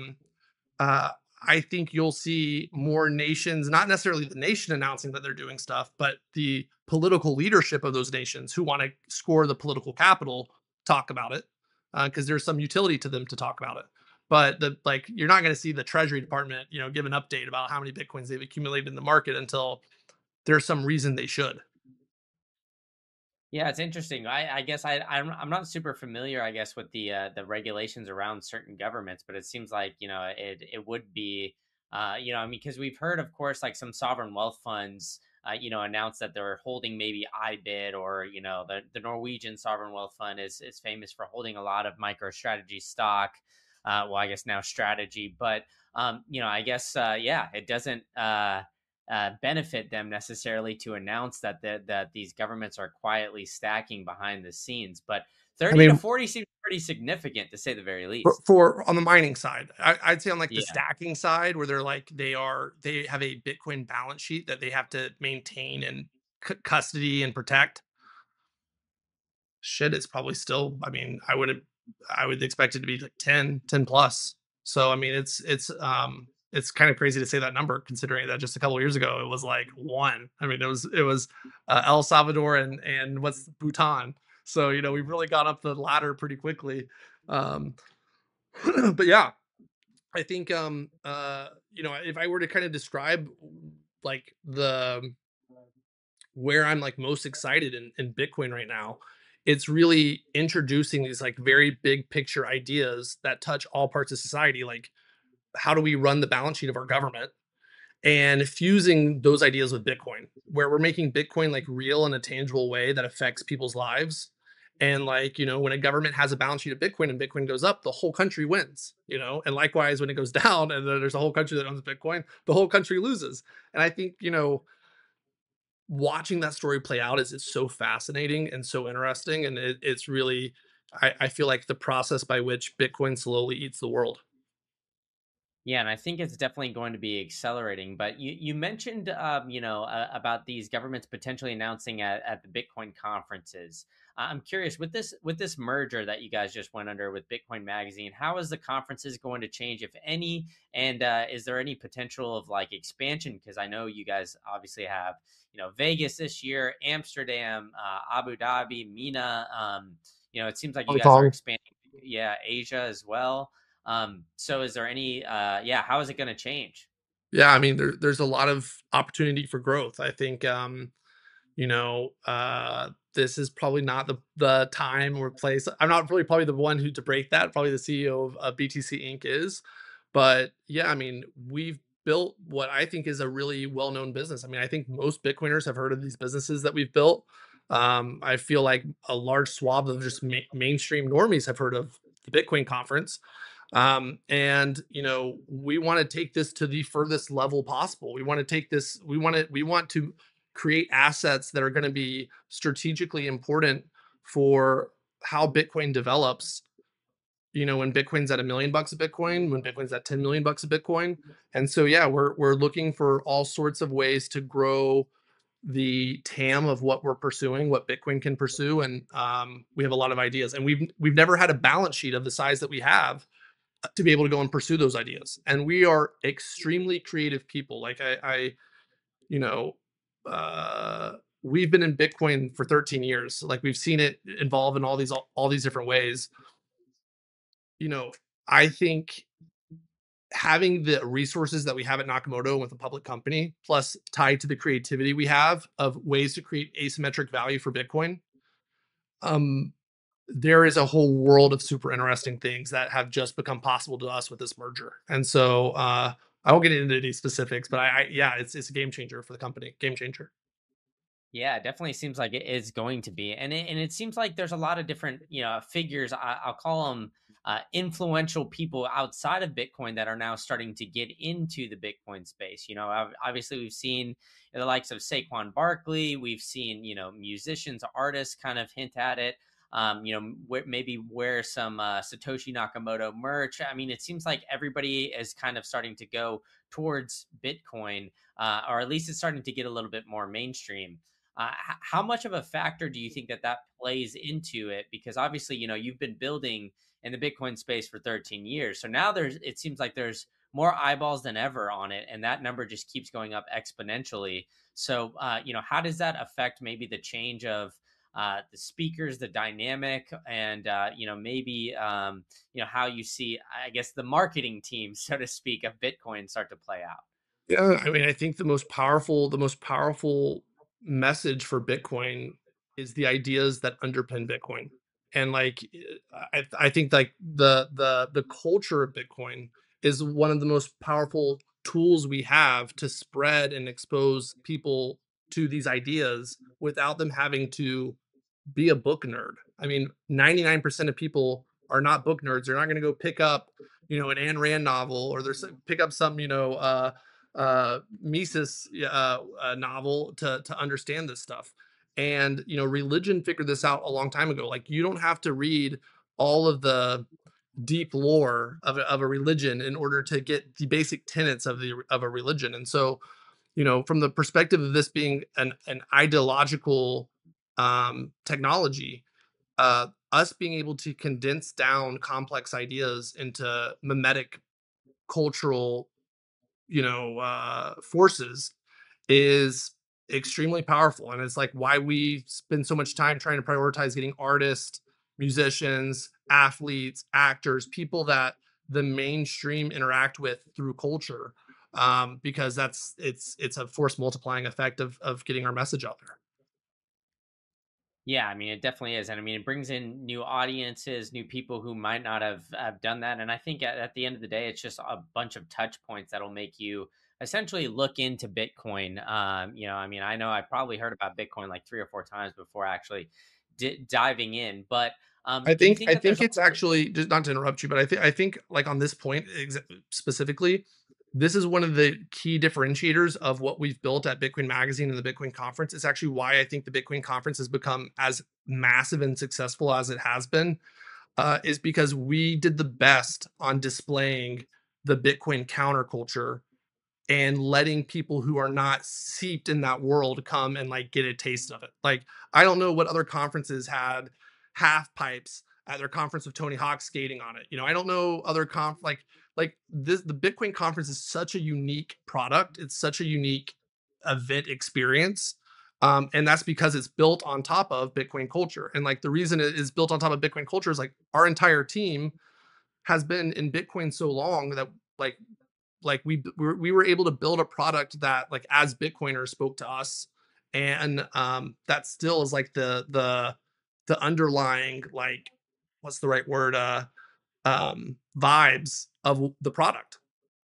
I think you'll see more nations, not necessarily the nation announcing that they're doing stuff, but the political leadership of those nations who want to score the political capital talk about it, because there's some utility to them to talk about it. but the like you're not going to see the Treasury Department, give an update about how many bitcoins they've accumulated in the market until there's some reason they should. Yeah, it's interesting. I guess I'm not super familiar, I guess, with the regulations around certain governments, but it seems like it would be I mean, because we've heard, of course, like some sovereign wealth funds announce that they're holding maybe IBIT, or the Norwegian sovereign wealth fund is famous for holding a lot of MicroStrategy stock. Well, I guess now strategy, but I guess yeah, it doesn't. Benefit them necessarily to announce that these governments are quietly stacking behind the scenes. But I 30 to mean, 40 seems pretty significant, to say the very for, least. for on the mining side, I'd say on like the Yeah. stacking side, where they have a Bitcoin balance sheet that they have to maintain and custody and protect. Shit, it's probably still. I mean, I would expect it to be like 10 plus. So I mean, it's kind of crazy to say that number, considering that just a couple of years ago it was like one. I mean, it was El Salvador and what's Bhutan. So we've really gone up the ladder pretty quickly. Um, but yeah, I think if I were to kind of describe like the where I'm like most excited in Bitcoin right now, it's really introducing these like very big picture ideas that touch all parts of society. Like, how do we run the balance sheet of our government? And fusing those ideas with Bitcoin, where we're making Bitcoin like real in a tangible way that affects people's lives. And like, when a government has a balance sheet of Bitcoin and Bitcoin goes up, the whole country wins. And likewise, when it goes down and then there's a whole country that owns Bitcoin, the whole country loses. And I think, watching that story play out is so fascinating and so interesting. And it's really, I feel like the process by which Bitcoin slowly eats the world. Yeah, and I think it's definitely going to be accelerating. But you mentioned, about these governments potentially announcing at the Bitcoin conferences. I'm curious, with this merger that you guys just went under with Bitcoin Magazine. How is the conferences going to change, if any? And is there any potential of like expansion? Because I know you guys obviously have Vegas this year, Amsterdam, Abu Dhabi, Mina. It seems like you Hong guys are Kong. expanding. Yeah, Asia as well. So is there any yeah, how is it going to change? Yeah, I mean, there's a lot of opportunity for growth. I think, this is probably not the time or place. I'm not really probably the one who to break that. Probably the CEO of BTC Inc. is, but yeah, I mean, we've built what I think is a really well known business. I mean, I think most Bitcoiners have heard of these businesses that we've built. I feel like a large swath of just mainstream normies have heard of the Bitcoin conference. And we want to take this to the furthest level possible. We want to take this, we want to create assets that are going to be strategically important for how Bitcoin develops. When Bitcoin's at $1 million a Bitcoin, when Bitcoin's at 10 million bucks a Bitcoin. And so yeah, we're looking for all sorts of ways to grow the TAM of what we're pursuing, what Bitcoin can pursue. And we have a lot of ideas. And we've never had a balance sheet of the size that we have to be able to go and pursue those ideas. And we are extremely creative people. Like you know, uh, we've been in Bitcoin for 13 years. Like, we've seen it evolve in all these different ways. You know, I think having the resources that we have at Nakamoto with a public company, plus tied to the creativity we have of ways to create asymmetric value for Bitcoin, um, there is a whole world of super interesting things that have just become possible to us with this merger. And so I won't get into any specifics, but yeah, it's a game changer for the company. Game changer. Yeah, it definitely seems like it is going to be, and it seems like there's a lot of different figures. I'll call them influential people outside of Bitcoin that are now starting to get into the Bitcoin space. Obviously we've seen the likes of Saquon Barkley. We've seen musicians, artists kind of hint at it. Maybe wear some Satoshi Nakamoto merch. I mean, it seems like everybody is kind of starting to go towards Bitcoin, or at least it's starting to get a little bit more mainstream. How much of a factor do you think that plays into it? Because obviously, you've been building in the Bitcoin space for 13 years. So now it seems like there's more eyeballs than ever on it. And that number just keeps going up exponentially. So, how does that affect maybe the change of, the speakers, the dynamic, and maybe how you see, I guess, the marketing team, so to speak, of Bitcoin start to play out. Yeah, I mean, I think the most powerful message for Bitcoin is the ideas that underpin Bitcoin. And like I think like the culture of Bitcoin is one of the most powerful tools we have to spread and expose people to these ideas without them having to be a book nerd. I mean, 99% of people are not book nerds. They're not going to go pick up, an Ayn Rand novel, or pick up some, Mises novel to understand this stuff. And religion figured this out a long time ago. Like, you don't have to read all of the deep lore of a religion in order to get the basic tenets of a religion. And so, from the perspective of this being an ideological technology, us being able to condense down complex ideas into mimetic cultural, forces is extremely powerful. And it's like why we spend so much time trying to prioritize getting artists, musicians, athletes, actors, people that the mainstream interact with through culture, because it's a force multiplying effect of getting our message out there. Yeah, I mean, it definitely is. And I mean, it brings in new audiences, new people who might not have done that. And I think at the end of the day, it's just a bunch of touch points that'll make you essentially look into Bitcoin. I mean, I know I probably heard about Bitcoin like 3 or 4 times before actually diving in. But I do you think think I that there's think it's actually, just not to interrupt you, but I think like on this point specifically, this is one of the key differentiators of what we've built at Bitcoin Magazine and the Bitcoin Conference. It's actually why I think the Bitcoin Conference has become as massive and successful as it has been, is because we did the best on displaying the Bitcoin counterculture and letting people who are not seeped in that world come and like get a taste of it. Like, I don't know what other conferences had half pipes at their conference with Tony Hawk skating on it. I don't know other like this. The Bitcoin conference is such a unique product. It's such a unique event experience. And that's because it's built on top of Bitcoin culture. And like the reason it is built on top of Bitcoin culture is like our entire team has been in Bitcoin so long that like we were able to build a product that like as Bitcoiners spoke to us, and that still is like the underlying, like, what's the right word, vibes of the product.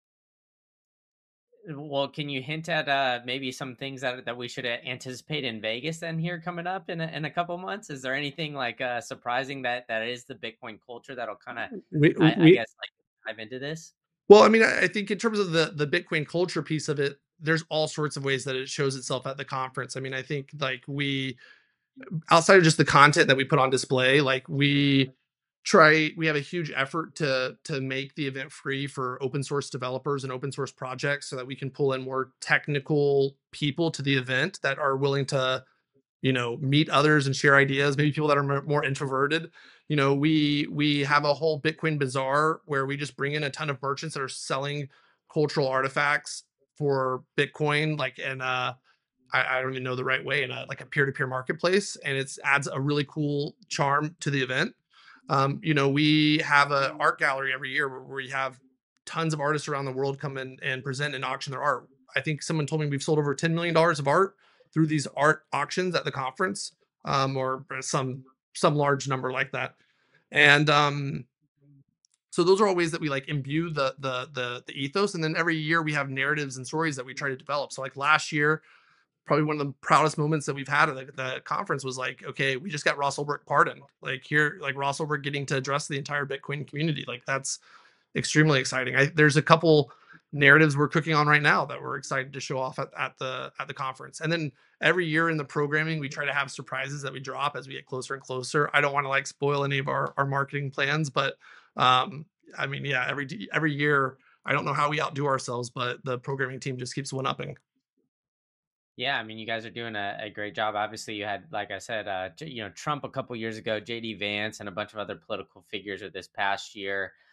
well, can you hint at maybe some things that we should anticipate in Vegas then here coming up in a couple months? Is there anything like surprising that is the Bitcoin culture that'll kind of, we I we guess, like dive into this? Well, I mean, I think in terms of the Bitcoin culture piece of it, there's all sorts of ways that it shows itself at the conference. I mean, I think like we, outside of just the content that we put on display, like we have a huge effort to make the event free for open source developers and open source projects so that we can pull in more technical people to the event that are willing to, meet others and share ideas, maybe people that are more introverted. We have a whole Bitcoin bazaar where we just bring in a ton of merchants that are selling cultural artifacts for Bitcoin, like in I don't even know the right way, in a like a peer-to-peer marketplace, and it's adds a really cool charm to the event. We have a art gallery every year where we have tons of artists around the world come in and present and auction their art. I think someone told me we've sold over $10 million of art through these art auctions at the conference, or some large number like that. And so those are all ways that we like imbue the ethos. And then every year we have narratives and stories that we try to develop. So like last year, probably one of the proudest moments that we've had at the conference was like, okay, we just got Ross Ulbricht pardoned. Like, here, like Ross Ulbricht getting to address the entire Bitcoin community. Like, that's extremely exciting. There's a couple narratives we're cooking on right now that we're excited to show off at the conference. And then every year in the programming, we try to have surprises that we drop as we get closer and closer. I don't want to like spoil any of our marketing plans, but I mean, yeah, every year, I don't know how we outdo ourselves, but the programming team just keeps one upping. Yeah, I mean, you guys are doing a great job. Obviously, you had, like I said, Trump a couple years ago, JD Vance, and a bunch of other political figures this past year.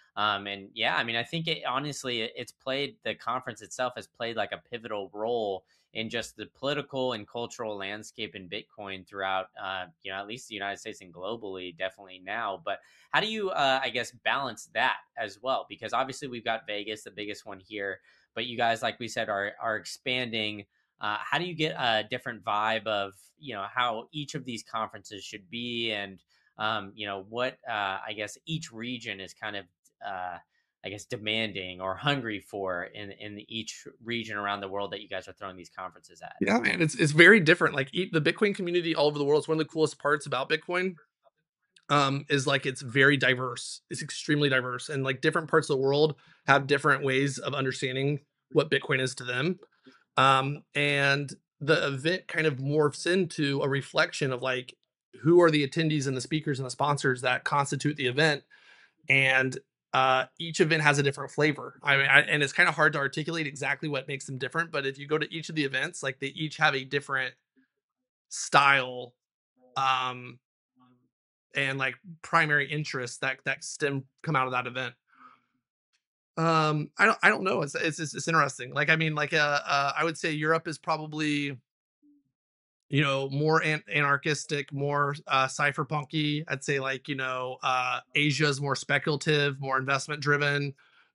And yeah, I mean, I think it's played, the conference itself has played like a pivotal role in just the political and cultural landscape in Bitcoin throughout, at least the United States and globally, definitely now. But how do you, I guess, balance that as well? Because obviously we've got Vegas, the biggest one here, but you guys, like we said, are expanding. How do you get a different vibe of, how each of these conferences should be, and what I guess each region is kind of demanding or hungry for in each region around the world that you guys are throwing these conferences at? Yeah, man, it's very different. Like the Bitcoin community all over the world is one of the coolest parts about Bitcoin. Is like it's very diverse. It's extremely diverse, and like different parts of the world have different ways of understanding what Bitcoin is to them. And the event kind of morphs into a reflection of like who are the attendees and the speakers and the sponsors that constitute the event, and each event has a different flavor. I mean, and it's kind of hard to articulate exactly what makes them different. But if you go to each of the events, like they each have a different style, um, and like primary interests that come out of that event. I don't know. It's interesting. Like I mean, like I would say Europe is probably more anarchistic, more cypherpunky. I'd say like Asia is more speculative, more investment driven,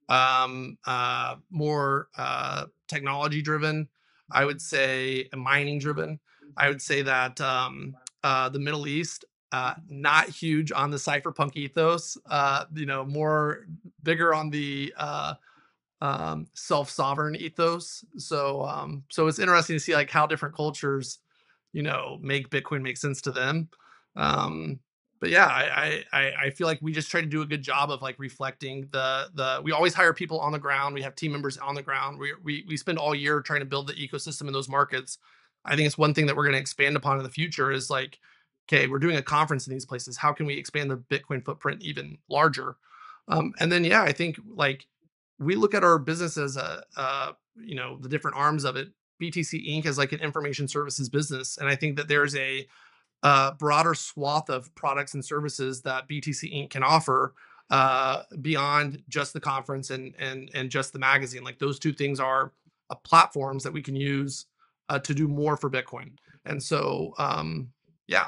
more technology driven. I would say mining driven. I would say that the Middle East, not huge on the cypherpunk ethos. More bigger on the self-sovereign ethos. So it's interesting to see like how different cultures, make Bitcoin make sense to them. Um, but yeah, I feel like we just try to do a good job of like reflecting we always hire people on the ground. We have team members on the ground. We spend all year trying to build the ecosystem in those markets. I think it's one thing that we're going to expand upon in the future is like, okay, we're doing a conference in these places. How can we expand the Bitcoin footprint even larger? And then, yeah, I think like we look at our business as the different arms of it. BTC Inc. is like an information services business. And I think that there's a broader swath of products and services that BTC Inc. can offer beyond just the conference and just the magazine. Like those two things are platforms that we can use to do more for Bitcoin. And so, yeah,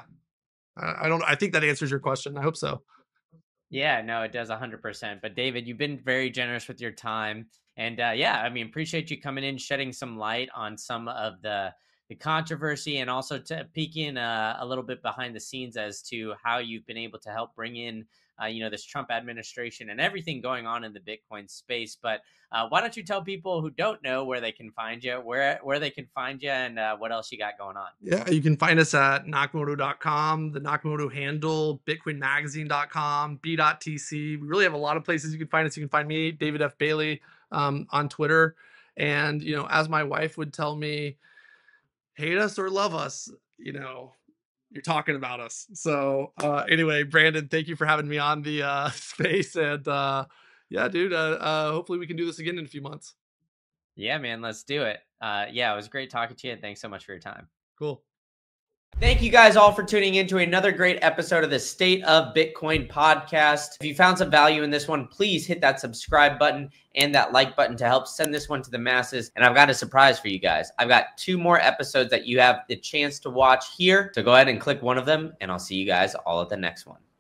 I think that answers your question. I hope so. Yeah, no, it does 100%. But David, you've been very generous with your time. And yeah, I mean, appreciate you coming in, shedding some light on some of the controversy, and also to peeking a little bit behind the scenes as to how you've been able to help bring in, this Trump administration and everything going on in the Bitcoin space. But why don't you tell people who don't know where they can find you, where they can find you, and what else you got going on? Yeah, you can find us at Nakamoto.com, the Nakamoto handle, BitcoinMagazine.com, B.tc. We really have a lot of places you can find us. You can find me, David F. Bailey, on Twitter. And, as my wife would tell me, hate us or love us, you're talking about us. So anyway, Brandon, thank you for having me on the space. And yeah, dude, hopefully we can do this again in a few months. Yeah, man, let's do it. Yeah, it was great talking to you, and thanks so much for your time. Cool. Thank you guys all for tuning in to another great episode of the State of Bitcoin podcast. If you found some value in this one, please hit that subscribe button and that like button to help send this one to the masses. And I've got a surprise for you guys. I've got 2 more episodes that you have the chance to watch here. So go ahead and click one of them, and I'll see you guys all at the next one.